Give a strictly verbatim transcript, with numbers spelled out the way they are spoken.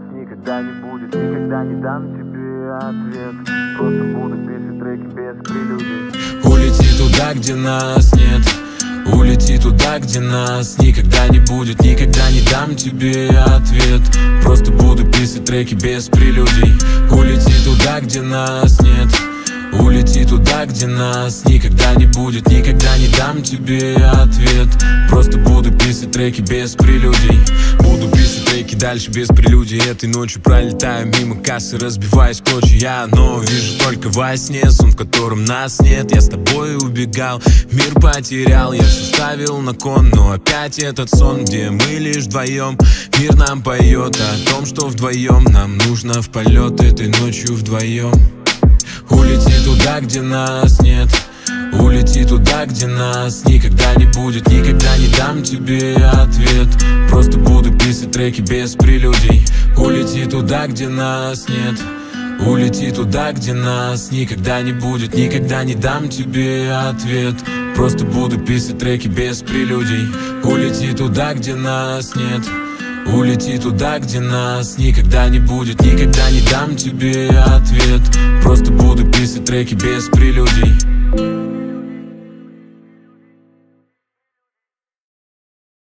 никогда не будет, никогда не дам тебе ответ. Просто буду писать треки без прелюдий. Улети туда, где нас нет. Улети туда, где нас никогда не будет, никогда не дам тебе ответ. Просто буду писать треки без прелюдий. Улети туда, где нас нет. Улети туда, где нас никогда не будет, никогда не дам тебе ответ. Просто буду писать треки без прелюдий. Буду писать треки дальше без прелюдий. Этой ночью пролетаю мимо кассы, разбиваясь в клочья. Я одно вижу только во сне, сон, в котором нас нет. Я с тобой убегал, мир потерял. Я все ставил на кон, но опять этот сон, где мы лишь вдвоем. Мир нам поет о том, что вдвоем нам нужно в полет этой ночью вдвоем. Улети туда, где нас нет. Улети туда, где нас никогда не будет, никогда не дам тебе ответ. Просто буду писать треки без прелюдий. Улети туда, где нас нет. Улети туда, где нас никогда не будет, никогда не дам тебе ответ. Просто буду писать треки без прелюдий. Улети туда, где нас нет. Улети туда, где нас никогда не будет, никогда не дам тебе ответ. Просто буду писать треки без прелюдий.